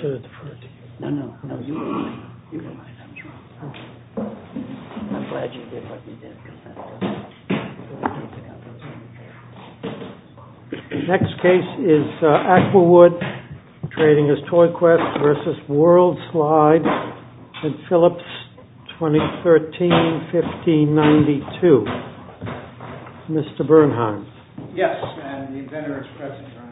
should have deferred to you. No, you were right. I was wrong. I'm glad you did what you did. Next case is Aquawood, trading as Toy Quest versus World Slide and Phillips, 2013-1592. Mr. Bernheim. Yes, and the inventor is present, Your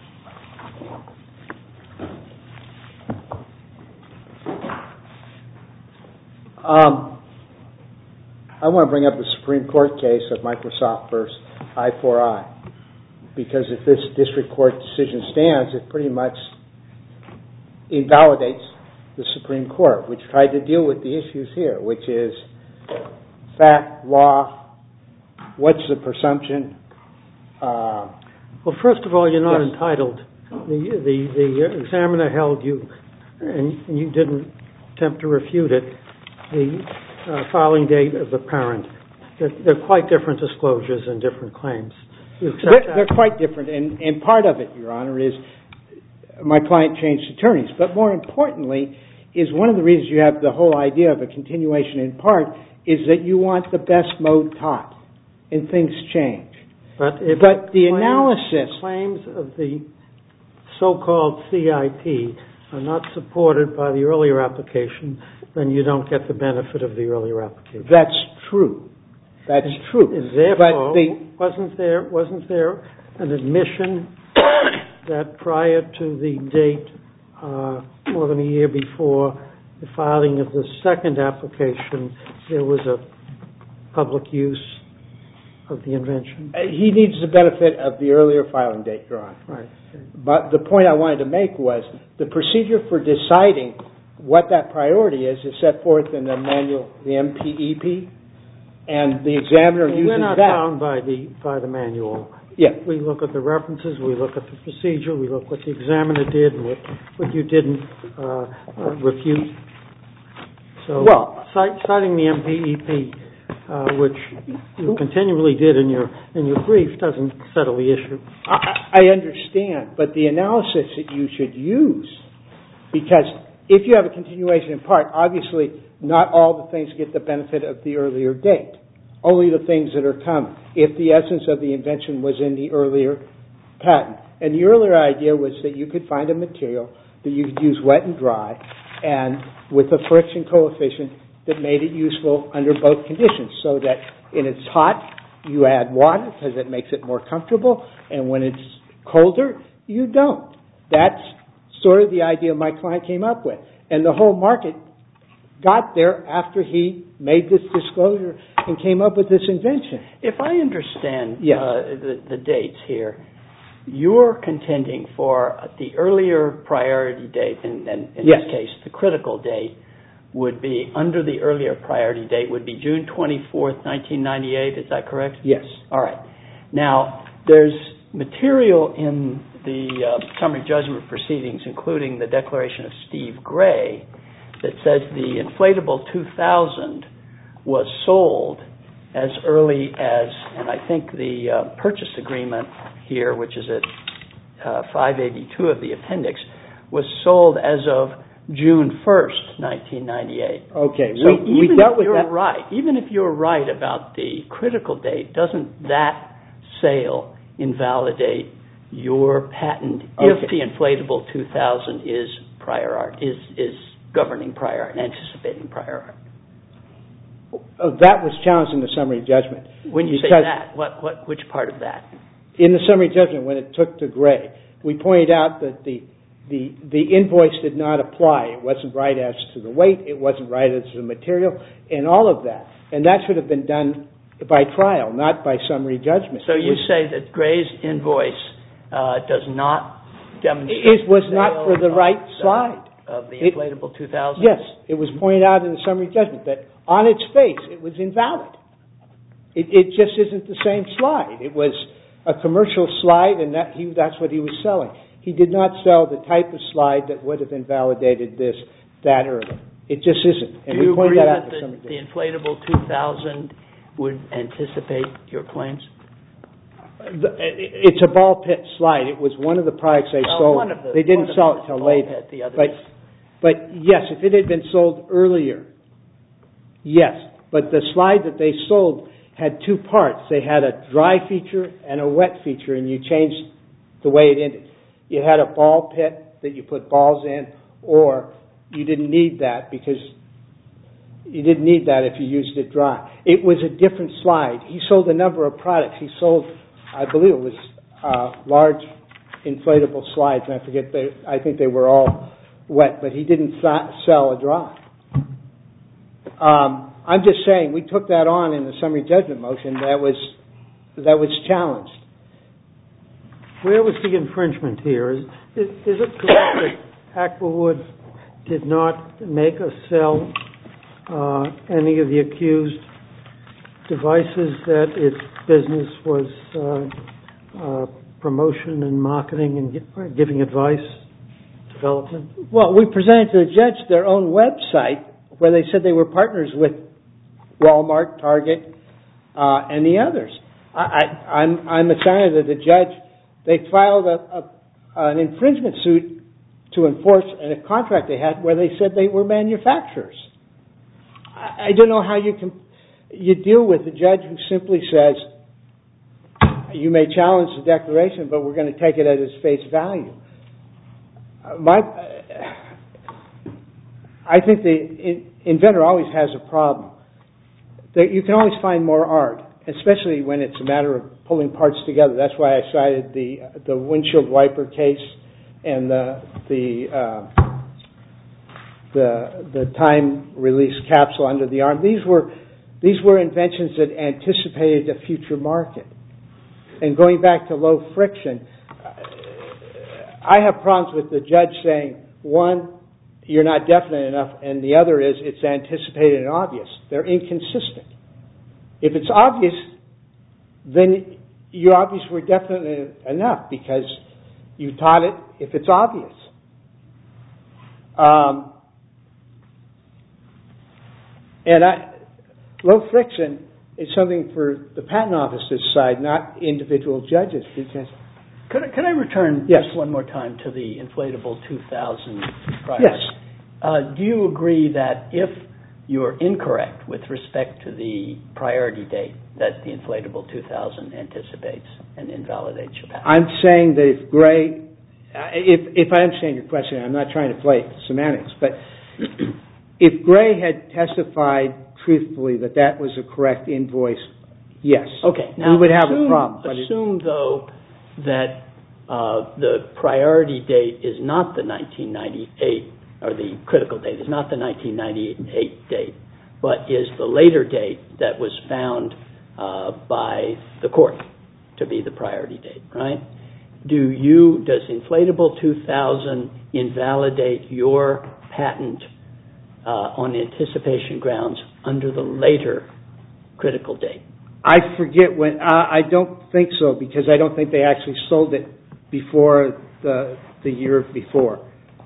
Honor. I want to bring up the Supreme Court case of Microsoft versus I4I, because if this district court decision stands, it pretty much invalidates the Supreme Court, which tried to deal with the issues here, which is fact, law, what's the presumption. Well, first of all, you're not entitled. The examiner held you, and you didn't attempt to refute it, the filing date of the parent. They're quite different disclosures and different claims. They're quite different, and part of it, Your Honor, is my client changed attorneys. But more importantly, is one of the reasons you have the whole idea of a continuation in part is that you want the best mode taught, and things change. But the analysis... claims of the so-called CIP are not supported by the earlier application, then you don't get the benefit of the earlier application. That's true. That's true. Therefore, wasn't there an admission that prior to the date, more than a year before the filing of the second application, there was a public use of the invention? He needs the benefit of the earlier filing date, Your Honor. Right. But the point I wanted to make was the procedure for deciding what that priority is set forth in the manual, the MPEP, and the examiner uses that. We're not bound by the manual. Yeah. We look at the references, we look at the procedure, we look what the examiner did and what you didn't refute. So, citing the MPEP, which you continually did in your brief, doesn't settle the issue. I understand, but the analysis that you should use, because if you have a continuation in part, obviously not all the things get the benefit of the earlier date, only the things that are common, if the essence of the invention was in the earlier patent. And the earlier idea was that you could find a material that you could use wet and dry, and with a friction coefficient that made it useful under both conditions, so that when it's hot, you add water because it makes it more comfortable, and when it's colder, you don't. That's sort of the idea my client came up with. And the whole market got there after he made this disclosure and came up with this invention. If I understand the dates here, you're contending for the earlier priority date, and in this case, the critical date, would be, under the earlier priority date, would be June 24th, 1998, is that correct? Yes. All right. Now, there's material in the summary judgment proceedings, including the declaration of Steve Gray, that says the inflatable 2000 was sold as early as, and I think the purchase agreement here, which is at 582 of the appendix, was sold as of June 1st, 1998. Okay. So even if you're right about the critical date, doesn't that sale invalidate your patent if the inflatable 2000 is prior art, is governing prior art, anticipating prior art? That was challenged in the summary judgment. When you say that, which part of that? In the summary judgment, when it took to Gray, we pointed out that the invoice did not apply. It wasn't right as to the weight, it wasn't right as to the material, and all of that. And that should have been done by trial, not by summary judgment. So you say that Gray's invoice does not demonstrate it was not for the right slide of the inflatable 2000? Yes, it was pointed out in the summary judgment that on its face it was invalid. It just isn't the same slide. It was a commercial slide, and that's what he was selling. He did not sell the type of slide that would have invalidated that early. It just isn't. And do you we agree that that the inflatable 2000 would anticipate your claims? It's a ball pit slide. It was one of the products they sold. They didn't sell it till later. But yes, if it had been sold earlier, yes. But the slide that they sold had two parts. They had a dry feature and a wet feature, and you changed the way it ended. You had a ball pit that you put balls in, or you didn't need that because you didn't need that if you used it dry. It was a different slide. He sold a number of products. He sold, I believe it was large inflatable slides, and I think they were all wet, but he didn't sell a dry. I'm just saying, we took that on in the summary judgment motion that was challenged. Where was the infringement here? Is it correct that Aquawood did not make or sell any of the accused devices, that its business was promotion and marketing and giving advice, development? Well, we presented to the judge their own website where they said they were partners with Walmart, Target, and the others. I'm assigned to the judge. They filed an infringement suit to enforce a contract they had where they said they were manufacturers. I don't know how you deal with a judge who simply says, you may challenge the declaration, but we're going to take it at its face value. I think the inventor always has a problem. You can always find more art, especially when it's a matter of pulling parts together. That's why I cited the windshield wiper case and the time release capsule under the arm. These were inventions that anticipated a future market. And going back to low friction, I have problems with the judge saying, one, you're not definite enough, and the other is it's anticipated and obvious. They're inconsistent. If it's obvious, then you obviously were definite enough because you taught it if it's obvious. Low friction is something for the patent office to decide, not individual judges. Because Could I return just one more time to the inflatable 2000 price? Yes. Do you agree that if you're incorrect with respect to the priority date that the inflatable 2000 anticipates and invalidates your patent? I'm saying that if Gray, if I understand your question, I'm not trying to play semantics, but if Gray had testified truthfully that that was a correct invoice, yes. Okay. Now, we would have a problem. Assume, though, that the priority date is not the 1998, or the critical date is not the 1998 date, but is the later date that was found by the court to be the priority date, right? Does inflatable 2000 invalidate your patent on anticipation grounds under the later critical date? I forget when. I don't think so, because I don't think they actually sold it before the year before.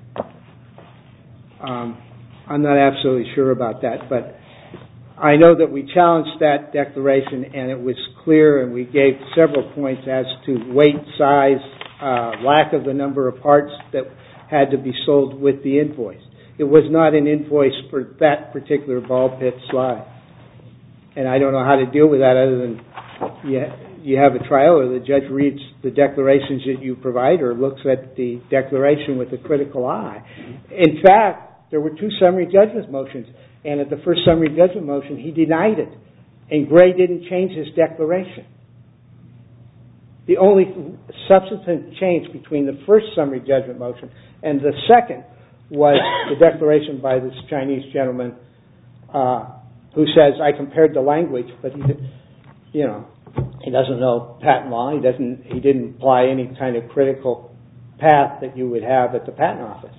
I'm not absolutely sure about that, but I know that we challenged that declaration, and it was clear, and we gave several points as to weight, size, lack of the number of parts that had to be sold with the invoice. It was not an invoice for that particular ball pit slide. And I don't know how to deal with that other than you have a trial, or the judge reads the declarations that you provide or looks at the declaration with a critical eye. In fact, there were 2 summary judgment motions, and at the first summary judgment motion, he denied it, and Gray didn't change his declaration. The only substantive change between the first summary judgment motion and the second was the declaration by this Chinese gentleman who says, I compared the language, but he doesn't know patent law. He didn't apply any kind of critical path that you would have at the patent office.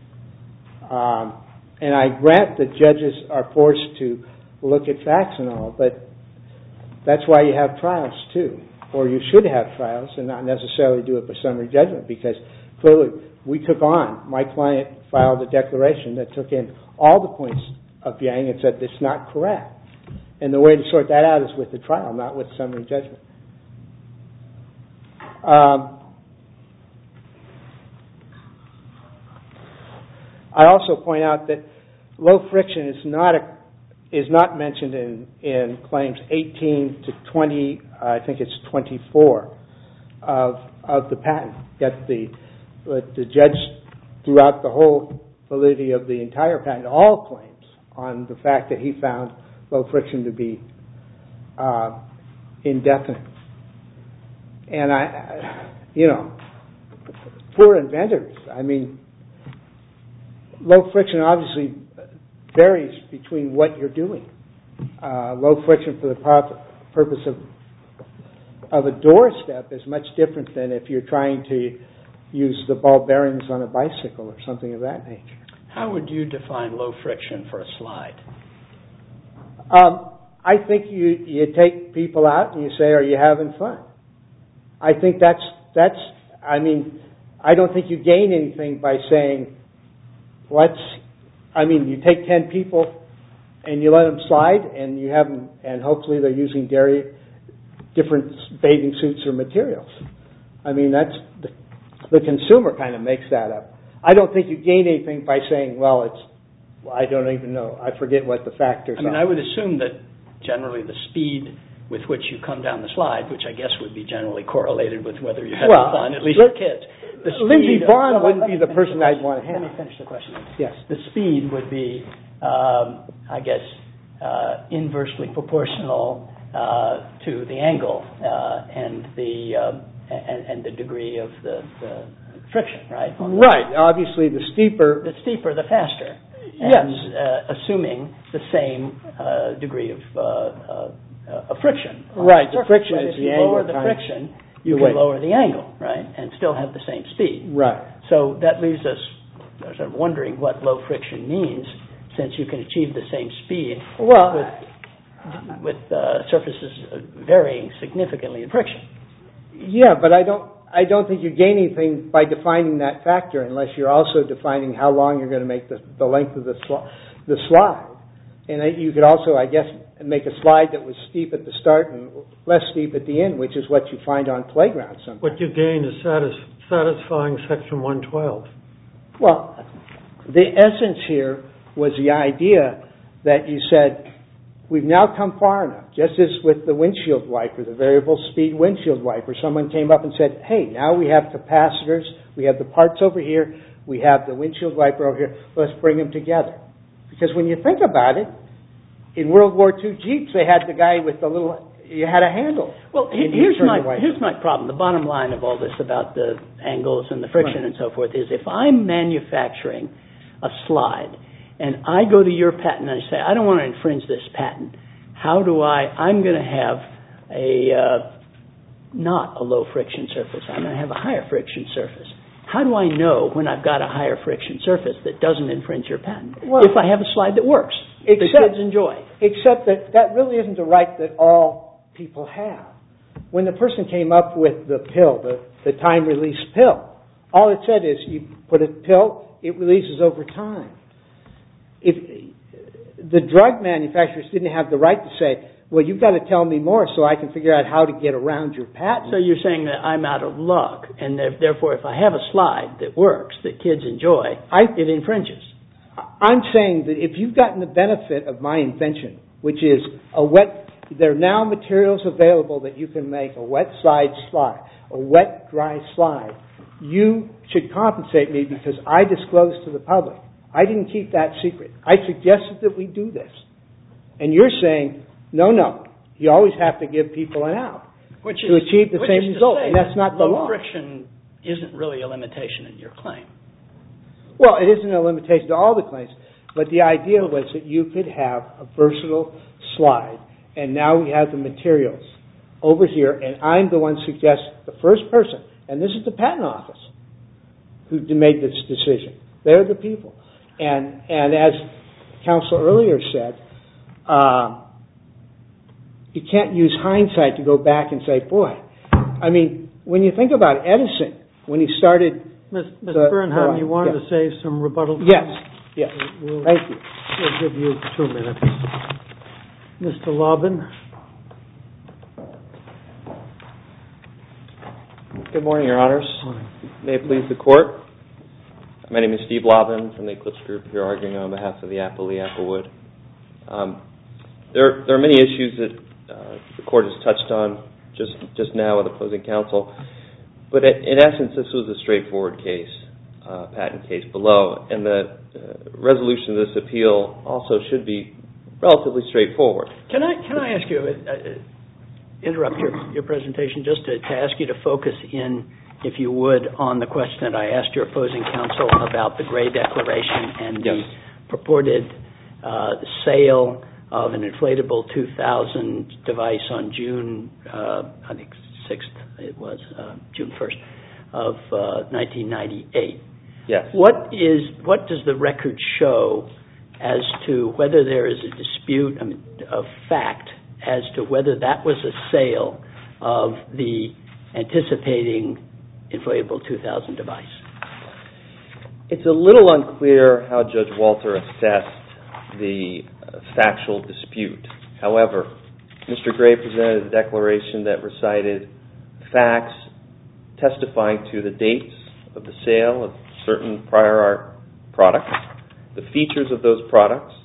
And I grant that judges are forced to look at facts and all, but that's why you have trials too, or you should have trials and not necessarily do it by summary judgment, because clearly we took on, my client filed a declaration that took in all the points of Yang and said it's not correct. And the way to sort that out is with the trial, not with summary judgment. I also point out that low friction is not mentioned in claims 18 to 20. I think it's 24 of the patent. Yet the judge, throughout the whole validity of the entire patent, all claims on the fact that he found low friction to be indefinite. And poor inventors. I mean, low friction obviously varies between what you're doing. Low friction for the purpose of a doorstep is much different than if you're trying to use the ball bearings on a bicycle or something of that nature. How would you define low friction for a slide? I think you take people out and you say, "Are you having fun?" I think that's. I mean, I don't think you gain anything by saying, you take 10 people and you let them slide, and you have them, and hopefully they're using different bathing suits or materials. I mean, that's the consumer kind of makes that up. I don't think you gain anything by saying, I don't even know. I forget what the factors are. I would assume that generally the speed with which you come down the slide, which I guess would be generally correlated with whether you're having fun, at least for kids. Lindsey Vonn wouldn't be the person I'd want to have. Let me finish the question. Yes. The speed would be, inversely proportional to the angle and the degree of the friction, right? Right. Obviously, the steeper, the faster. Yes. And assuming the same degree of friction. Right. The friction is the angle. If you lower the friction, you can lower the angle, right, and still have the same speed. Right. So that leaves us sort of wondering what low friction means, since you can achieve the same speed with surfaces varying significantly in friction. Yeah, but I don't think you gain anything by defining that factor unless you're also defining how long you're going to make the length of the slide. And you could also, I guess, make a slide that was steep at the start and less steep at the end, which is what you find on playgrounds sometimes. What you gain is satisfying Section 112. Well, the essence here was the idea that you said, we've now come far enough, just as with the windshield wiper, the variable speed windshield wiper. Someone came up and said, hey, now we have capacitors, we have the parts over here, we have the windshield wiper over here, let's bring them together. Because when you think about it, in World War II Jeeps, they had the guy with you had a handle. Well, here's my problem. The bottom line of all this about the angles and the friction and so forth is, if I'm manufacturing a slide and I go to your patent and I say, I don't want to infringe this patent, I'm going to have not a low friction surface. I'm going to have a higher friction surface. How do I know when I've got a higher friction surface that doesn't infringe your patent? If I have a slide that works, that kids enjoy. Except that really isn't a right that all people have. When the person came up with the pill, the time-release pill, all it said is you put a pill, it releases over time. If the drug manufacturers didn't have the right to say, well, you've got to tell me more so I can figure out how to get around your patent. So you're saying that I'm out of luck, and therefore if I have a slide that works, that kids enjoy, it infringes. I'm saying that if you've gotten the benefit of my invention, which is there are now materials available that you can make a wet slide, a wet dry slide, you should compensate me because I disclosed to the public. I didn't keep that secret. I suggested that we do this. And you're saying, no, you always have to give people an out to achieve the same result, and that's not the law. Low friction isn't really a limitation in your claim. Well, it isn't a limitation to all the claims, but the idea was that you could have a versatile slide, and now we have the materials over here, and I'm the one the first person, and this is the patent office who made this decision. They're the people. And as counsel earlier said, you can't use hindsight to go back and say, boy, I mean, when you think about Edison, when he started... Mr. Bernheim, you wanted to save some rebuttal time? Yes. Thank you. We'll give you 2 minutes. Mr. Lobin. Good morning, Your Honors. May it please the Court. My name is Steve Lobbin from the Eclipse Group, here arguing on behalf of the Appley Applewood. There are many issues that the Court has touched on just now with opposing counsel, but in essence, this was a straightforward case, patent case below, and the resolution of this appeal also should be relatively straightforward. Can I ask you, interrupt your presentation just to ask you to focus in, if you would, on the question that I asked your opposing counsel about the Gray Declaration and the purported sale of an inflatable 2000 device on June, I think 6th it was, June 1st of 1998. Yes. What does the record show as to whether there is a dispute of fact as to whether that was a sale of the anticipating inflatable 2000 device? It's a little unclear how Judge Walter assessed the factual dispute. However, Mr. Gray presented a declaration that recited facts testifying to the dates of the sale of certain prior art products, the features of those products,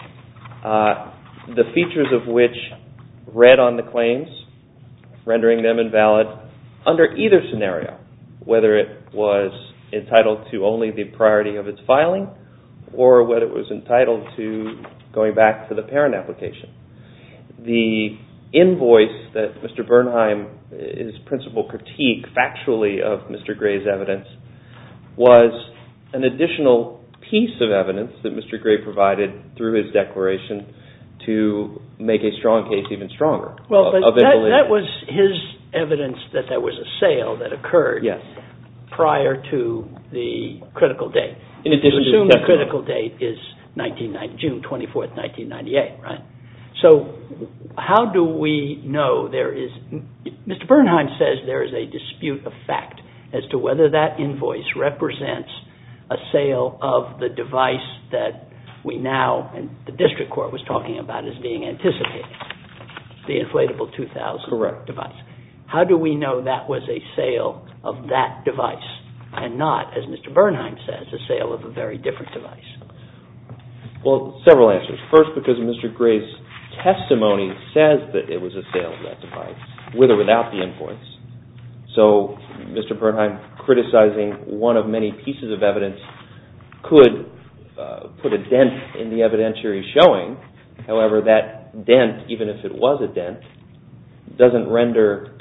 the features of which read on the claims, rendering them invalid under either scenario, whether it was entitled to only the priority of its filing or whether it was entitled to going back to the parent application. The invoice that Mr. Bernheim, his principal critique factually of Mr. Gray's evidence, was an additional piece of evidence that Mr. Gray provided through his declaration to make a strong case even stronger. Well, but that was his evidence that there was a sale that occurred prior to the critical date. In addition to assume the critical date is June 24th, 1998, right? So how do we know there is... Mr. Bernheim says there is a dispute of fact as to whether that invoice represents a sale of the device that we now, and the district court was talking about as being anticipated, the inflatable 2000 device. How do we know that was a sale of that device and not, as Mr. Bernheim says, a sale of a very different device? Well, several answers. First, because Mr. Gray's testimony says that it was a sale of that device, with or without the invoice. So Mr. Bernheim criticizing one of many pieces of evidence could put a dent in the evidentiary showing. However, that dent, even if it was a dent, doesn't render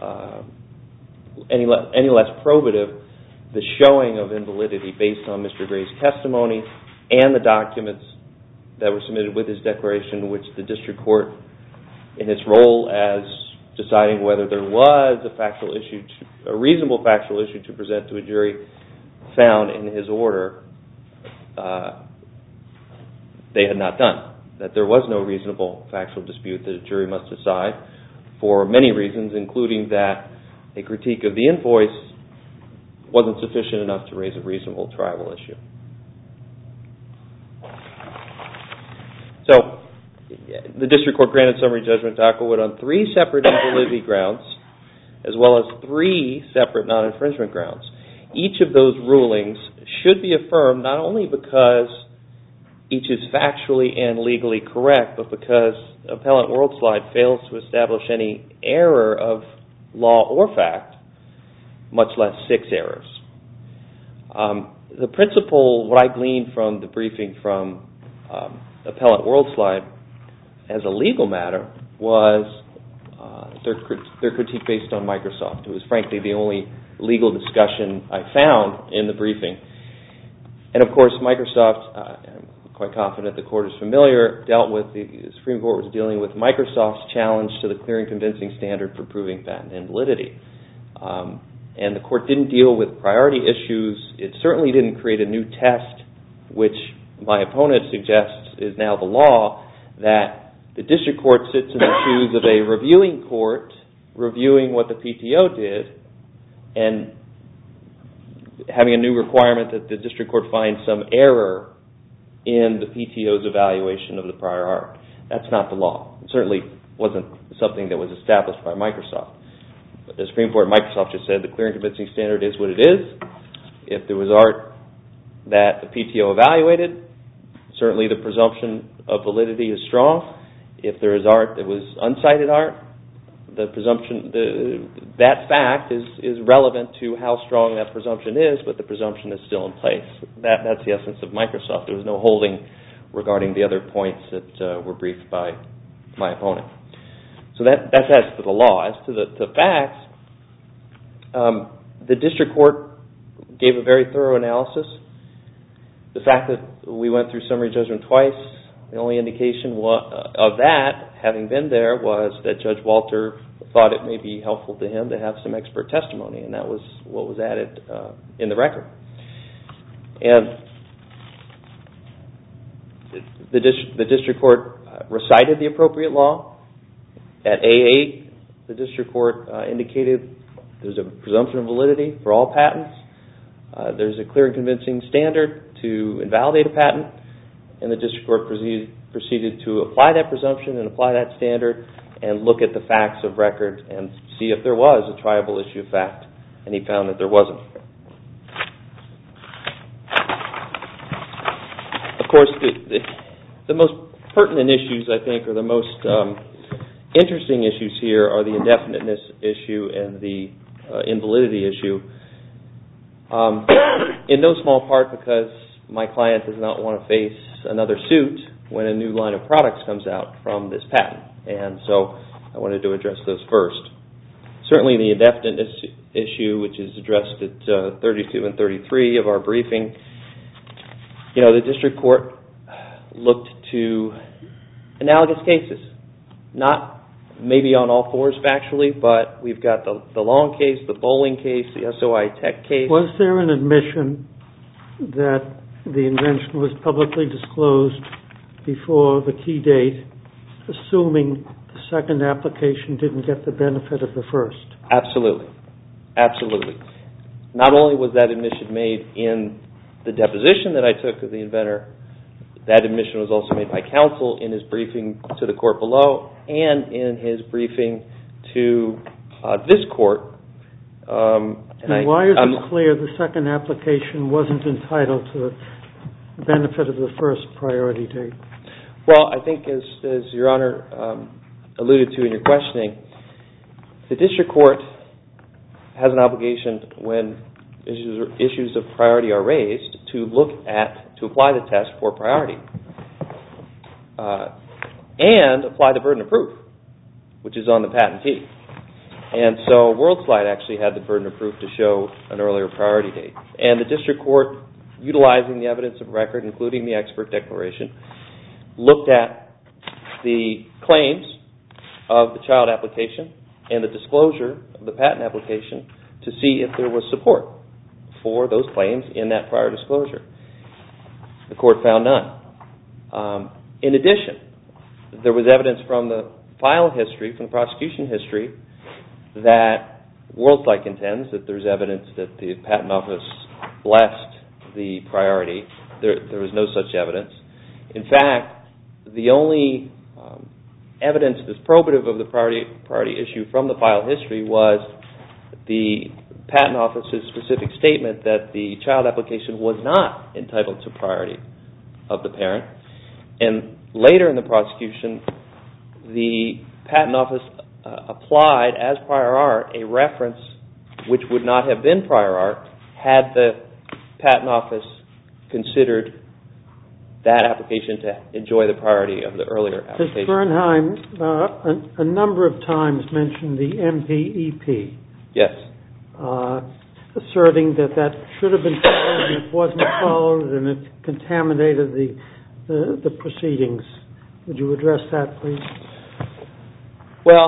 any less probative the showing of invalidity based on Mr. Gray's testimony and the documents that were submitted with his declaration, which the district court, in its role as deciding whether there was a reasonable factual issue to present to a jury, found in his order they had not done. That there was no reasonable factual dispute that a jury must decide for many reasons, including that a critique of the invoice wasn't sufficient enough to raise a reasonable tribal issue. So the district court granted summary judgment to Applewood on 3 separate invalidity grounds, as well as 3 separate non-infringement grounds. Each of those rulings should be affirmed not only because each is factually and legally correct, but because Appellant WorldSlide fails to establish any error of law or fact, much less 6 errors. The principle, what I gleaned from the briefing from Appellant WorldSlide as a legal matter was their critique based on Microsoft. It was frankly the only legal discussion I found in the briefing. And of course Microsoft, I'm quite confident the court is familiar, the Supreme Court was dealing with Microsoft's challenge to the clear and convincing standard for proving patent invalidity. And the court didn't deal with priority issues. It certainly didn't create a new test, which my opponent suggests is now the law, that the district court sits in the shoes of a reviewing court, reviewing what the PTO did, and having a new requirement that the district court find some error in the PTO's evaluation of the prior art. That's not the law. It certainly wasn't something that was established by Microsoft. the Supreme Court and Microsoft just said the clear and convincing standard is what it is. If there was art that the PTO evaluated, certainly the presumption of validity is strong. If there is art that was unsighted art, the presumption, that fact is relevant to how strong that presumption is, but the presumption is still in place. That's the essence of Microsoft. There was no holding regarding the other points that were briefed by my opponent. So that's as to the law. As to the facts, the district court gave a very thorough analysis. The fact that we went through summary judgment twice, the only indication of that, having been there, was that Judge Walter thought it may be helpful to him to have some expert testimony, and that was what was added in the record. And the district court recited the appropriate law. At A8, the district court indicated there's a presumption of validity for all patents. There's a clear and convincing standard to invalidate a patent, and the district court proceeded to apply that presumption and apply that standard and look at the facts of record and see if there was a triable issue of fact, and he found that there wasn't. Of course, the most pertinent issues, I think, or the most interesting issues here are the indefiniteness issue and the invalidity issue, in no small part because my client does not want to face another suit when a new line of products comes out from this patent. And so I wanted to address those first. Certainly the indefiniteness issue, which is addressed at 32 and 33 of our briefing, the district court looked to analogous cases, not maybe on all fours factually, but we've got the Long case, the Bowling case, the SOI Tech case. Was there an admission that the invention was publicly disclosed before the key date, assuming the second application didn't get the benefit of the first? Absolutely. Absolutely. Not only was that admission made in the deposition that I took of the inventor, that admission was also made by counsel in his briefing to the court below and in his briefing to this court. And why is it clear the second application wasn't entitled to the benefit of the first priority date? Well, I think as Your Honor alluded to in your questioning, the district court has an obligation when issues of priority are raised to apply the test for priority and apply the burden of proof, which is on the patentee. And so WorldSlide actually had the burden of proof to show an earlier priority date. And the district court, utilizing the evidence of record, including the expert declaration, looked at the claims of the child application and the disclosure of the patent application to see if there was support for those claims in that prior disclosure. The court found none. In addition, there was evidence from the file history, from the prosecution history, that WorldSlide contends that there's evidence that the patent office blessed the priority. There was no such evidence. In fact, the only evidence that's probative of the priority issue from the file history was the patent office's specific statement that the child application was not entitled to priority of the parent. And later in the prosecution, the patent office applied as prior art a reference which would not have been prior art had the patent office considered that application to enjoy the priority of the earlier application. Ms. Bernheim, a number of times mentioned the MPEP. Yes. Asserting that should have been followed and it wasn't followed and it contaminated the proceedings. Would you address that, please? Well,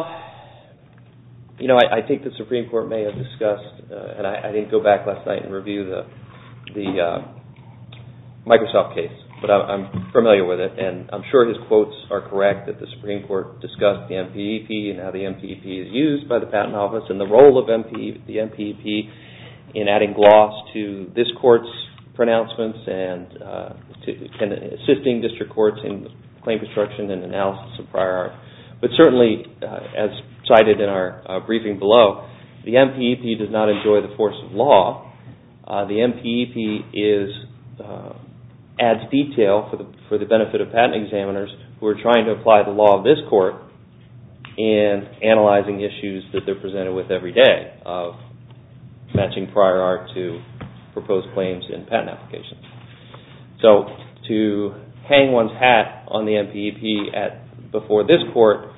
I think the Supreme Court may have discussed, and I didn't go back last night and review the Microsoft case, but I'm familiar with it, and I'm sure his quotes are correct that the Supreme Court discussed the MPEP and how the MPEP is used by the Patent Office and the role of the MPEP in adding gloss to this court's pronouncements and assisting district courts in claim construction and analysis of prior art. But certainly, as cited in our briefing below, the MPEP does not enjoy the force of law. The MPEP adds detail for the benefit of patent examiners who are trying to apply the law of this court in analyzing issues that they're presented with every day of matching prior art to proposed claims in patent applications. So to hang one's hat on the MPEP before this court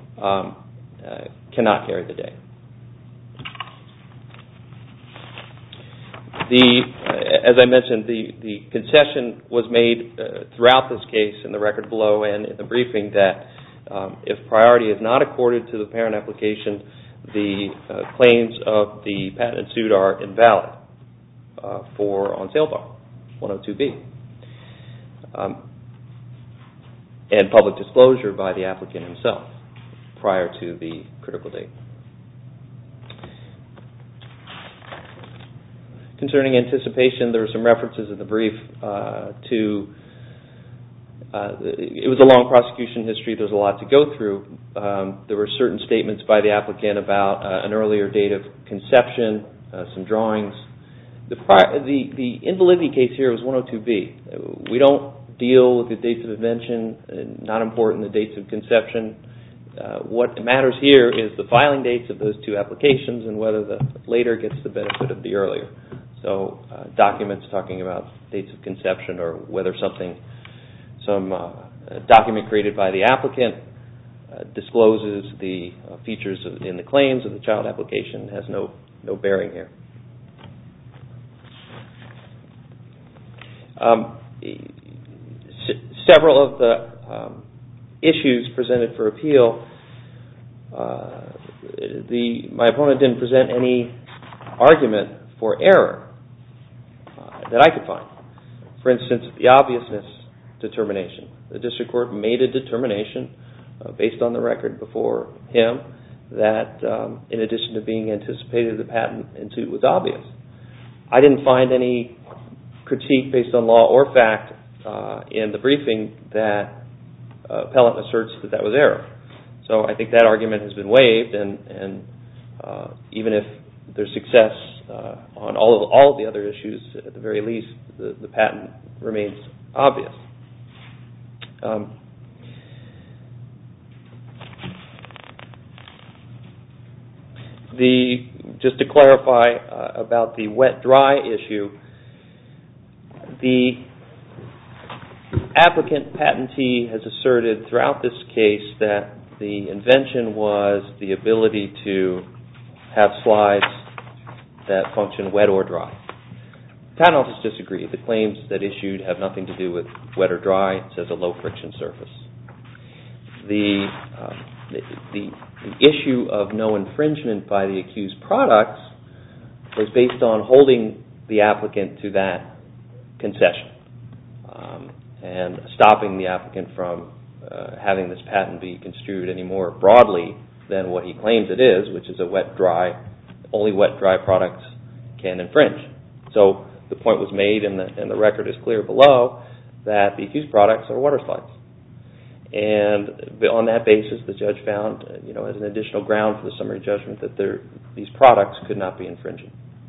cannot carry the day. As I mentioned, the concession was made throughout this case in the record below and in the briefing that if priority is not accorded to the parent application, the claims of the patent suit are invalid for on sale bar 102B. And public disclosure by the applicant himself prior to the critical date. Concerning anticipation, there were some references in the brief to it was a long prosecution history. There's a lot to go through. There were certain statements by the applicant about an earlier date of conception, some drawings. The invalidity case here was 102B. We don't deal with the dates of invention, not important the dates of conception. What matters here is the filing dates of those two applications and whether the later gets the benefit of the earlier. So documents talking about dates of conception or whether some document created by the applicant discloses the features in the claims of the child application has no bearing here. Several of the issues presented for appeal, my opponent didn't present any argument for error that I could find. For instance, the obviousness determination. The district court made a determination based on the record before him that in addition to being anticipated, the patent in suit was obvious. I didn't find any critique based on law or fact in the briefing that appellant asserts that was error. So I think that argument has been waived, and even if there's success on all of the other issues, at the very least, the patent remains obvious. Just to clarify about the wet-dry issue, the applicant patentee has asserted throughout this case that the invention was the ability to have slides that function wet or dry. Patent office disagreed. The claims that issued have nothing to do with wet or dry. It says a low-friction surface. The issue of no infringement by the accused products was based on holding the applicant to that concession and stopping the applicant from having this patent be construed any more broadly than what he claims it is, which is a wet-dry, only wet-dry products can infringe. So the point was made, and the record is clear below, that the accused products are water slides. And on that basis, the judge found, as an additional ground for the summary judgment, that these products could not be infringing.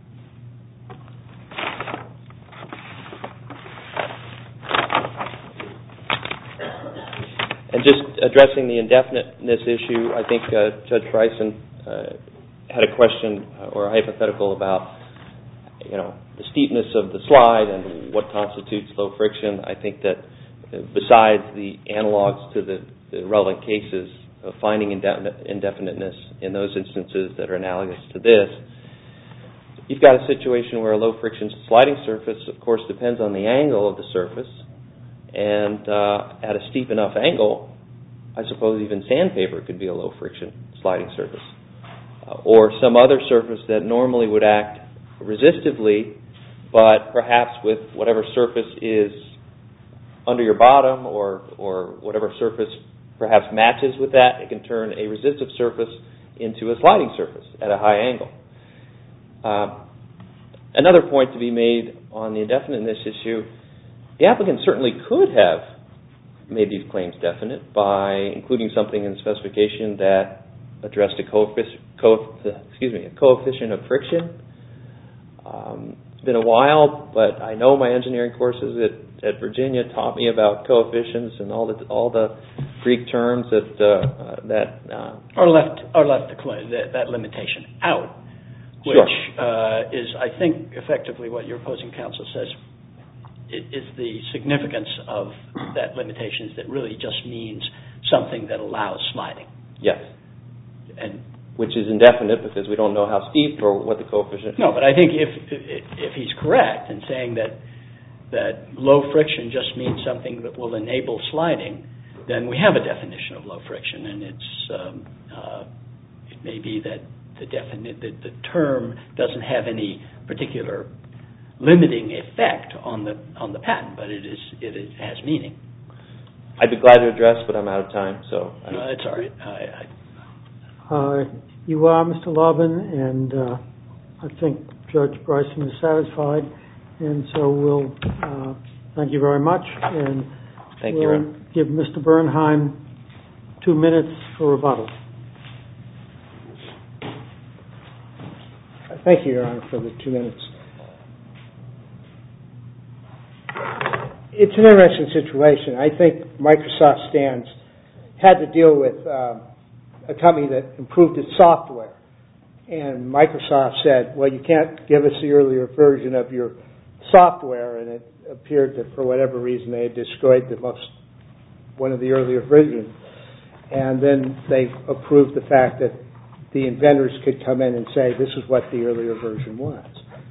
And just addressing the indefiniteness issue, I think Judge Bryson had a question or a hypothetical about, the steepness of the slide and what constitutes low friction. I think that besides the analogs to the relevant cases of finding indefiniteness in those instances that are analogous to this, you've got a situation where a low friction sliding surface, of course, depends on the angle of the surface. And at a steep enough angle, I suppose even sandpaper could be a low friction sliding surface. Or some other surface that normally would act resistively, but perhaps with whatever surface is under your bottom or whatever surface perhaps matches with that, it can turn a resistive surface into a sliding surface at a high angle. Another point to be made on the indefiniteness issue, the applicant certainly could have made these claims definite by including something in the specification that addressed a coefficient of friction. It's been a while, but I know my engineering courses at Virginia taught me about coefficients and all the Greek terms that left that limitation out, which is, I think, effectively what your opposing counsel says is the significance of that limitation, is that really just means something that allows sliding. Yes. Which is indefinite because we don't know how steep or what the coefficient. No, but I think if he's correct in saying that low friction just means something that will enable sliding, then we have a definition of low friction, and it may be that the term doesn't have any particular limiting effect on the patent, but it has meaning. I'd be glad to address, but I'm out of time, so. It's all right. You are, Mr. Lobin, and I think Judge Bryson is satisfied, and so we'll thank you very much, and we'll give Mr. Bernheim 2 minutes for rebuttal. Thank you, Your Honor, for the 2 minutes. It's an interesting situation. I think Microsoft had to deal with a company that improved its software. And Microsoft said, well, you can't give us the earlier version of your software. And it appeared that for whatever reason they had destroyed one of the earlier versions. And then they approved the fact that the inventors could come in and say, this is what the earlier version was.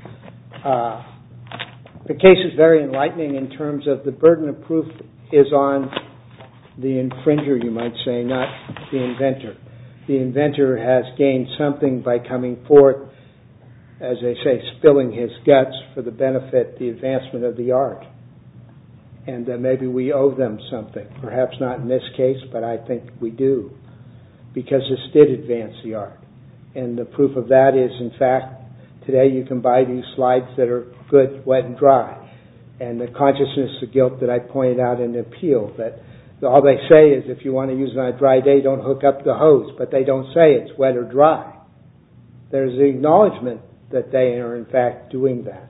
The case is very enlightening in terms of the burden of proof is on the infringer, you might say, not the inventor. The inventor has gained something by coming forth, as they say, spilling his guts for the benefit, the advancement of the art. And maybe we owe them something. Perhaps not in this case, but I think we do. Because this did advance the art. And the proof of that is, in fact, today you can buy these slides that are good, wet, and dry. And the consciousness of guilt that I pointed out in the appeal, that all they say is if you want to use it on a dry day, don't hook up the hose. But they don't say it's wet or dry. There's the acknowledgement that they are, in fact, doing that.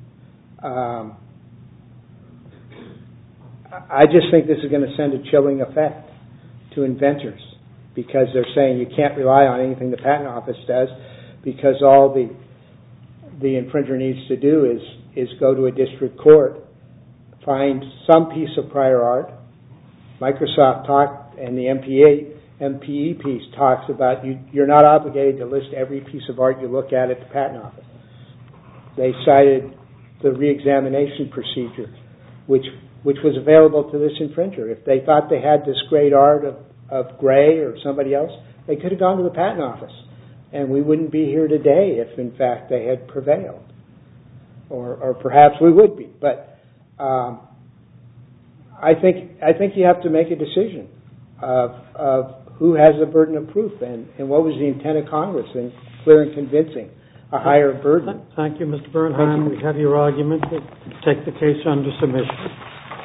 I just think this is going to send a chilling effect to inventors, because they're saying you can't rely on anything the Patent Office does, because all the infringer needs to do is go to a district court, find some piece of prior art. Microsoft talked, and the MPE piece talks about you're not obligated to list every piece of art you look at the Patent Office. They cited the reexamination procedure, which was available to this infringer. If they thought they had this great art of Gray or somebody else, they could have gone to the Patent Office. And we wouldn't be here today if, in fact, they had prevailed. Or perhaps we would be. But I think you have to make a decision of who has the burden of proof and what was the intent of Congress in clear and convincing a higher burden. Thank you, Mr. Bernheim. We have your argument. We'll take the case under submission.